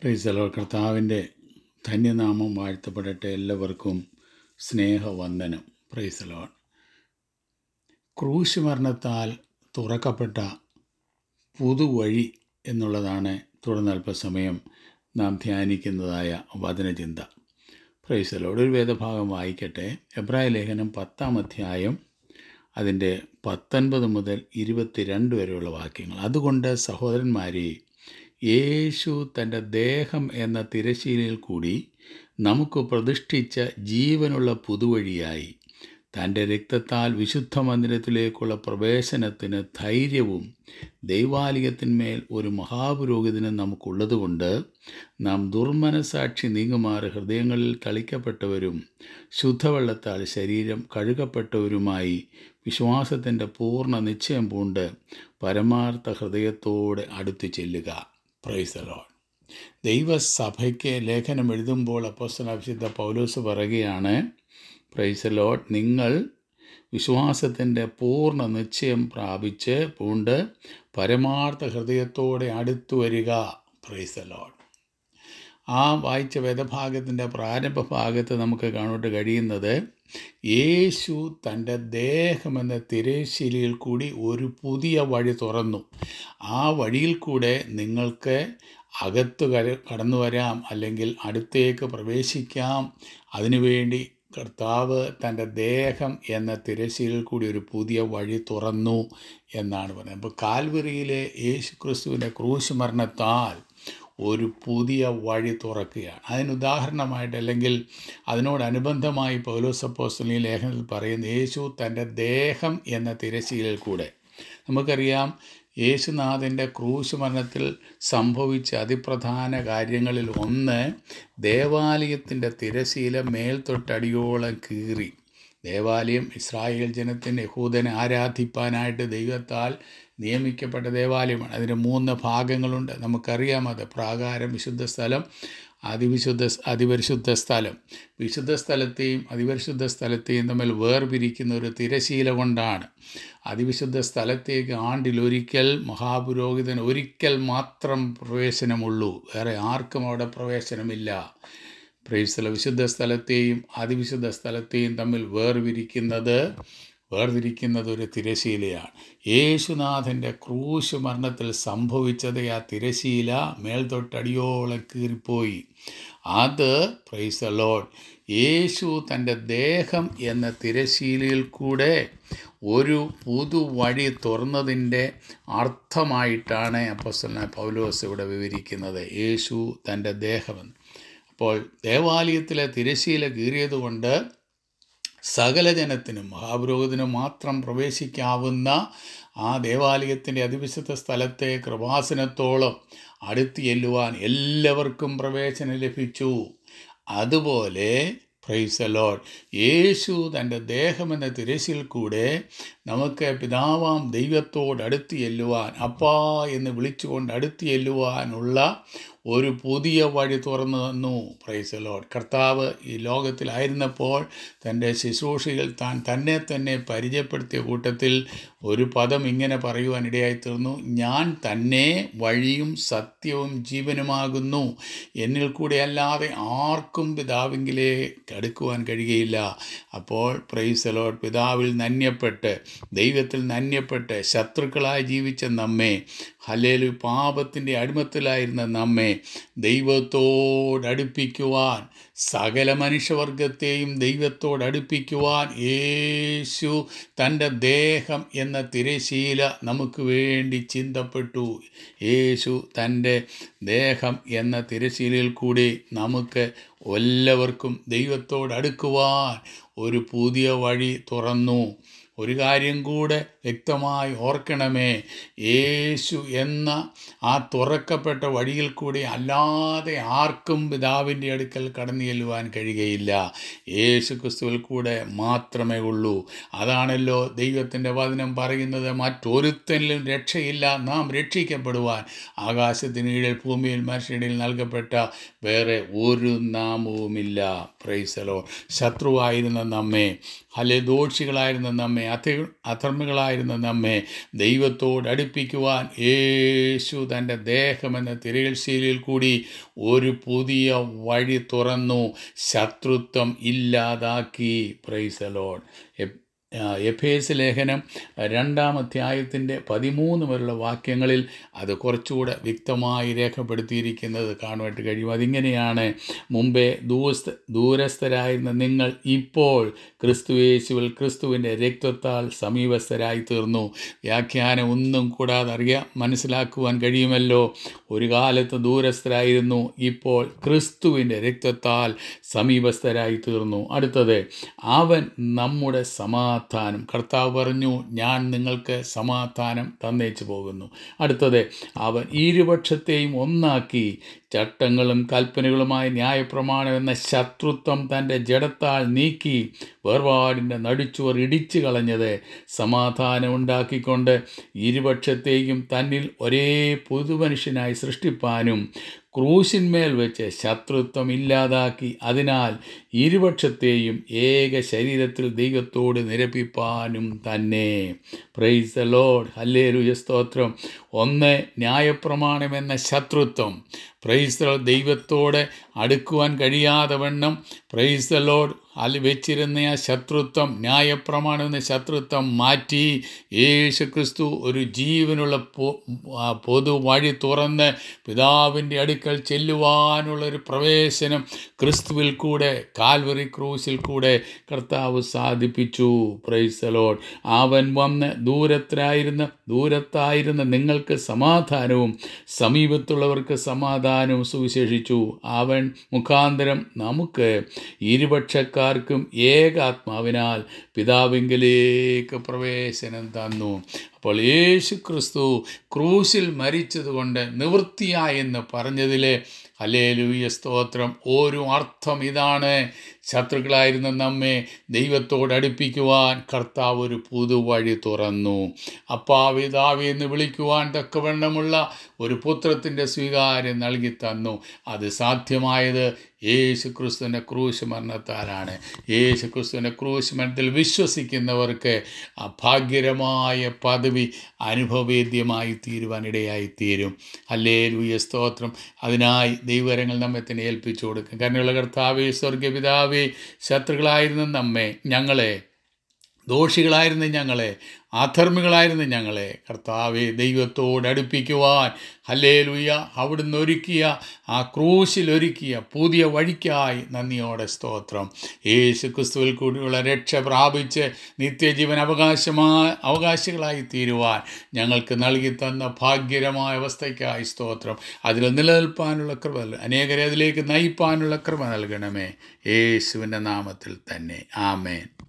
Price the Lord. കർത്താവിൻ്റെ ധന്യനാമം വാഴ്ത്തപ്പെടട്ടെ. എല്ലാവർക്കും സ്നേഹവന്ദനം. Praise the Lord. ക്രൂശ് മരണത്താൽ തുറക്കപ്പെട്ട പുതുവഴി എന്നുള്ളതാണ് തുടർന്ന് അല്പസമയം നാം ധ്യാനിക്കുന്നതായ വചനചിന്ത. Praise the Lord. ഒരു വേദഭാഗം വായിക്കട്ടെ. എബ്രായ ലേഖനം 10-ാം അധ്യായം അതിൻ്റെ 19 മുതൽ 22 വരെയുള്ള വാക്യങ്ങൾ. അതുകൊണ്ട് സഹോദരന്മാരെ, യേശു തൻ്റെ ദേഹം എന്ന തിരശ്ശീലയിൽ കൂടി നമുക്ക് പ്രതിഷ്ഠിച്ച ജീവനുള്ള പുതുവഴിയായി തൻ്റെ രക്തത്താൽ വിശുദ്ധ മന്ദിരത്തിലേക്കുള്ള പ്രവേശനത്തിന് ധൈര്യവും ദൈവാലയത്തിന്മേൽ ഒരു മഹാപുരോഹിതനും നമുക്കുള്ളതുകൊണ്ട് നാം ദുർമനസാക്ഷി നീങ്ങുമാറ് ഹൃദയങ്ങളിൽ തളിക്കപ്പെട്ടവരും ശുദ്ധവെള്ളത്താൽ ശരീരം കഴുകപ്പെട്ടവരുമായി വിശ്വാസത്തിൻ്റെ പൂർണ്ണ നിശ്ചയം പൂണ്ട് പരമാർത്ഥ ഹൃദയത്തോടെ അടുത്തു ചെല്ലുക. Praise the Lord. ദൈവസഭയ്ക്ക് ലേഖനം എഴുതുമ്പോൾ അപ്പോസ്തലനായ വിശുദ്ധ പൗലോസ് പറയുകയാണ്, പ്രൈസ് ദി ലോർഡ്, നിങ്ങൾ വിശ്വാസത്തിൻ്റെ പൂർണ്ണ നിശ്ചയം പ്രാപിച്ച് പൂണ്ട് പരമാർത്ഥ ഹൃദയത്തോടെ അടുത്തു വരിക. Praise the Lord. ആ വായിച്ച വേദഭാഗത്തിൻ്റെ പ്രാരംഭ ഭാഗത്ത് നമുക്ക് കാണാൻ കഴിയുന്നത്, യേശു തൻ്റെ ദേഹമെന്ന തിരശ്ശീലയിൽ കൂടി ഒരു പുതിയ വഴി തുറന്നു. ആ വഴിയിൽ കൂടെ നിങ്ങൾക്ക് അകത്ത് കടന്നു വരാം, അല്ലെങ്കിൽ അടുത്തേക്ക് പ്രവേശിക്കാം. അതിനുവേണ്ടി കർത്താവ് തൻ്റെ ദേഹം എന്ന തിരശ്ശീലയിൽ കൂടി ഒരു പുതിയ വഴി തുറന്നു എന്നാണ് പറയുന്നത്. അപ്പോൾ കാൽവരിയിലെ യേശു ക്രിസ്തുവിൻ്റെ ക്രൂശ് മരണത്താൽ ഒരു പുതിയ വഴി തുറക്കുകയാണ്. അതിനുദാഹരണമായിട്ട്, അല്ലെങ്കിൽ അതിനോടനുബന്ധമായി പൗലോസ് അപ്പോസ്തലൻ ഈ ലേഖനത്തിൽ പറയുന്ന, യേശു തൻ്റെ ദേഹം എന്ന തിരശ്ശീലയിൽ കൂടെ. നമുക്കറിയാം, യേശുനാഥൻ്റെ ക്രൂശ് മരണത്തിൽ സംഭവിച്ച അതിപ്രധാന കാര്യങ്ങളിൽ ഒന്ന്, ദേവാലയത്തിൻ്റെ തിരശ്ശീല മേൽത്തൊട്ടടിയോളം കീറി. ദേവാലയം ഇസ്രായേൽ ജനത്തിൻ്റെ യഹൂദനെ ആരാധിപ്പാനായിട്ട് ദൈവത്താൽ നിയമിക്കപ്പെട്ട ദേവാലയമാണ്. അതിന് 3 ഭാഗങ്ങളുണ്ട്. നമുക്കറിയാം, അത് പ്രാകാരം, വിശുദ്ധ സ്ഥലം, അതിപരിശുദ്ധ സ്ഥലം. വിശുദ്ധ സ്ഥലത്തെയും അതിപരിശുദ്ധ സ്ഥലത്തെയും തമ്മിൽ വേർപിരിക്കുന്ന ഒരു തിരശ്ശീല കൊണ്ടാണ്. അതിവിശുദ്ധ സ്ഥലത്തേക്ക് ആണ്ടിലൊരിക്കൽ മഹാപുരോഹിതൻ ഒരിക്കൽ മാത്രം പ്രവേശനമുള്ളൂ, വേറെ ആർക്കും അവിടെ പ്രവേശനമില്ല. Praise the Lord. വിശുദ്ധ സ്ഥലത്തെയും അതിവിശുദ്ധ സ്ഥലത്തെയും തമ്മിൽ വേർതിരിക്കുന്നത് ഒരു തിരശ്ശീലയാണ്. യേശുനാഥൻ്റെ ക്രൂശ് മരണത്തിൽ സംഭവിച്ചത് ആ തിരശ്ശീല മേൽത്തൊട്ടടിയോളം കീറിപ്പോയി. അത്, പ്രൈസ് ദി ലോർഡ്, യേശു തൻ്റെ ദേഹം എന്ന തിരശ്ശീലയിൽ കൂടെ ഒരു പുതുവഴി തുറന്നതിൻ്റെ അർത്ഥമായിട്ടാണ് അപ്പോസ്തലനായ പൗലോസ് ഇവിടെ വിവരിക്കുന്നത്. യേശു തൻ്റെ ദേഹമെന്ന്. അപ്പോൾ ദേവാലയത്തിലെ തിരശ്ശീല കീറിയതുകൊണ്ട് സകല ജനത്തിനും, മഹാപുരോഹിതനും മാത്രം പ്രവേശിക്കാവുന്ന ആ ദേവാലയത്തിൻ്റെ അതിവിശുദ്ധ സ്ഥലത്തെ കൃപാസനത്തോളം അടുത്ത് ചെല്ലുവാൻ എല്ലാവർക്കും പ്രവേശനം ലഭിച്ചു. അതുപോലെ, പ്രൈസ് ദി ലോർഡ്, യേശു തൻ്റെ ദേഹമെന്ന തിരശ്ശീൽ കൂടെ നമുക്ക് പിതാവാം ദൈവത്തോട് അടുത്ത് ചെല്ലുവാൻ, അപ്പാ എന്ന് വിളിച്ചുകൊണ്ട് അടുത്ത് ചെല്ലുവാനുള്ള ഒരു പുതിയ വഴി തുറന്നു തന്നു. Praise the Lord. കർത്താവ് ഈ ലോകത്തിലായിരുന്നപ്പോൾ തൻ്റെ ശുശ്രൂഷയിൽ താൻ തന്നെ പരിചയപ്പെടുത്തിയ കൂട്ടത്തിൽ ഒരു പദം ഇങ്ങനെ പറയുവാൻ ഇടയായിത്തീർന്നു: ഞാൻ തന്നെ വഴിയും സത്യവും ജീവനുമാകുന്നു. എന്നിൽ കൂടെ അല്ലാതെ ആർക്കും പിതാവിങ്കിലേക്ക് അടുക്കുവാൻ കഴിയുകയില്ല. അപ്പോൾ പ്രൈസ് ദി ലോർഡ്, പിതാവിൽ നന്യപ്പെട്ട്, ദൈവത്തിൽ നന്യപ്പെട്ട് ശത്രുക്കളായി ജീവിച്ച നമ്മെ, ഹല്ലേലൂയ, പാപത്തിൻ്റെ അടിമത്തിലായിരുന്ന നമ്മെ ദൈവത്തോടടുപ്പിക്കുവാൻ, സകല മനുഷ്യവർഗത്തെയും ദൈവത്തോടടുപ്പിക്കുവാൻ യേശു തൻ്റെ ദേഹം എന്ന തിരശ്ശീല നമുക്ക് വേണ്ടി ചിന്തപ്പെട്ടു. യേശു തൻ്റെ ദേഹം എന്ന തിരശ്ശീലയിൽ കൂടി നമുക്ക് എല്ലാവർക്കും ദൈവത്തോടടുക്കുവാൻ ഒരു പുതിയ വഴി തുറന്നു. ഒരു കാര്യം കൂടെ വ്യക്തമായി ഓർക്കണമേ, യേശു എന്ന ആ തുറക്കപ്പെട്ട വഴിയിൽ കൂടി അല്ലാതെ ആർക്കും പിതാവിൻ്റെ അടുക്കൽ കടന്നു ചെല്ലുവാൻ കഴിയുകയില്ല. യേശു ക്രിസ്തുവിൽ കൂടെ മാത്രമേ ഉള്ളൂ. അതാണല്ലോ ദൈവത്തിൻ്റെ വചനം പറയുന്നത്, മറ്റൊരുത്തനിലും രക്ഷയില്ല, നാം രക്ഷിക്കപ്പെടുവാൻ ആകാശത്തിന് കീഴിൽ ഭൂമിയിൽ മനുഷ്യരിൽ നൽകപ്പെട്ട വേറെ ഒരു നാമവുമില്ല. Praise the Lord. ശത്രുവായിരുന്ന നമ്മെ, ദോഷികളായിരുന്ന നമ്മെ അധർമ്മികളായിരുന്ന നമ്മെ ദൈവത്തോട് അടുപ്പിക്കുവാൻ യേശു തൻ്റെ ദേഹമെന്ന തിരയൽശീലയിൽ കൂടി ഒരു പുതിയ വഴി തുറന്നു, ശത്രുത്വം ഇല്ലാതാക്കി. Price the Lord. എഫേസ്യ ലേഖനം 2-ാം അധ്യായത്തിൻ്റെ 13 വരെയുള്ള വാക്യങ്ങളിൽ അത് കുറച്ചുകൂടെ വ്യക്തമായി രേഖപ്പെടുത്തിയിരിക്കുന്നത് കാണുവാനായിട്ട് കഴിയും. അതിങ്ങനെയാണ്: മുമ്പേ ദൂരസ്ഥരായിരുന്ന നിങ്ങൾ ഇപ്പോൾ ക്രിസ്തുയേശുവിൽ ക്രിസ്തുവിൻ്റെ രക്തത്താൽ സമീപസ്ഥരായി തീർന്നു. വ്യാഖ്യാനം ഒന്നും കൂടാതെ മനസ്സിലാക്കുവാൻ കഴിയുമല്ലോ. ഒരു കാലത്ത് ദൂരസ്ഥരായിരുന്നു, ഇപ്പോൾ ക്രിസ്തുവിൻ്റെ രക്തത്താൽ സമീപസ്ഥരായി തീർന്നു. അടുത്തത്, അവൻ നമ്മുടെ സമാധാനം. കർത്താവ് പറഞ്ഞു, ഞാൻ നിങ്ങൾക്ക് സമാധാനം തന്നേച്ചു പോകുന്നു. അടുത്തത്, അവൻ ഇരുപക്ഷത്തെയും ഒന്നാക്കി ചട്ടങ്ങളും കൽപ്പനകളുമായ ന്യായപ്രമാണം എന്ന ശത്രുത്വം തൻ്റെ ജഡത്താൽ നീക്കി വേർപാടിൻ്റെ നടുച്ചുവർ ഇടിച്ചു കളഞ്ഞത് സമാധാനം ഉണ്ടാക്കിക്കൊണ്ട് ഇരുപക്ഷത്തെയും തന്നിൽ ഒരേ പുതുമനുഷ്യനായി സൃഷ്ടിപ്പാനും ക്രൂശിന്മേൽ വെച്ച് ശത്രുത്വം ഇല്ലാതാക്കി അതിനാൽ ഇരുപക്ഷത്തെയും ഏക ശരീരത്തിൽ ദൈവത്തോട് നിരപ്പിപ്പാനും തന്നെ. Price the Lord. ഹല്ലേലൂയ, സ്തോത്രം. ഒന്ന്, ന്യായപ്രമാണം എന്ന ശത്രുത്വം. Price the Lord. ദൈവത്തോട് അടുക്കുവാൻ കഴിയാതെ വണ്ണം പ്രൈസ് ദി ലോർഡ് വെച്ചിരുന്ന ആ ശത്രുത്വം, ന്യായപ്രമാണം എന്ന ശത്രുത്വം മാറ്റി യേശു ക്രിസ്തു ഒരു ജീവനുള്ള പൊതു വഴി തുറന്ന് പിതാവിൻ്റെ അടുക്കൽ ചെല്ലുവാനുള്ളൊരു പ്രവേശനം ക്രിസ്തുവിൽ കൂടെ, കാൽവറി ക്രൂശിൽ കൂടെ കർത്താവ് സാധിപ്പിച്ചു. Praise the Lord. അവൻ വന്ന് ദൂരത്തായിരുന്ന നിങ്ങൾക്ക് സമാധാനവും സമീപത്തുള്ളവർക്ക് സമാധാനവും സുവിശേഷിച്ചു. അവൻ മുഖാന്തരം നമുക്ക് ഇരുപക്ഷക്കാർക്കും ഏകാത്മാവിനാൽ പിതാവിങ്കലേക്ക് പ്രവേശനം തന്നു. അപ്പോൾ യേശു ക്രിസ്തു ക്രൂശിൽ മരിച്ചതുകൊണ്ട് നിവൃത്തിയായെന്ന് പറഞ്ഞതിലെ ഹല്ലേലൂയ, സ്തോത്രം, ഒരു അർത്ഥം ഇതാണ്: ശത്രുക്കളായിരുന്ന നമ്മെ ദൈവത്തോട് അടുപ്പിക്കുവാൻ കർത്താവ് ഒരു പുതുവഴി തുറന്നു. അപ്പാവേ ദാവേ എന്ന് വിളിക്കുവാൻ തക്കവണ്ണമുള്ള ഒരു പുത്രത്തിൻ്റെ സ്വീകാര്യം നൽകി തന്നു. അത് സാധ്യമായത് യേശു ക്രിസ്തുവിൻ്റെ ക്രൂശ് മരണത്താലാണ്. യേശു ക്രിസ്തുവിൻ്റെ ക്രൂശ് മരണത്തിൽ വിശ്വസിക്കുന്നവർക്ക് അഭാഗ്യകരമായ പദവി അനുഭവവേദ്യമായി തീരുവാനിടയായിത്തീരും. ഹല്ലേലൂയ, സ്തോത്രം. അതിനായി ദൈവകരങ്ങൾ നമ്മെ തന്നെ ഏൽപ്പിച്ചു കൊടുക്കും. കരുണയുള്ള കർത്താവേ, സ്വർഗ്ഗപിതാവേ, ശത്രുക്കളായിരുന്ന നമ്മെ, ഞങ്ങളെ, ദോഷികളായിരുന്ന ഞങ്ങളെ, അധർമ്മികളായിരുന്ന ഞങ്ങളെ കർത്താവെ ദൈവത്തോട് അടുപ്പിക്കുവാൻ ഹല്ലേലൂയ അവിടുന്ന് ഒരുക്കിയ ആ ക്രൂശിലൊരുക്കിയ പുതിയ വഴിക്കായി നന്ദിയോടെ സ്തോത്രം. യേശു ക്രിസ്തുവിൽ കൂടിയുള്ള രക്ഷ പ്രാപിച്ച് നിത്യജീവൻ അവകാശികളായി തീരുവാൻ ഞങ്ങൾക്ക് നൽകി തന്ന ഭാഗ്യകരമായ അവസ്ഥയ്ക്കായി സ്തോത്രം. അതിൽ നിലനിൽപ്പാനുള്ള കൃപ, അനേകരെ അതിലേക്ക് നയിപ്പാനുള്ള കൃപ നൽകണമേ. യേശുവിൻ്റെ നാമത്തിൽ തന്നെ. ആമേൻ.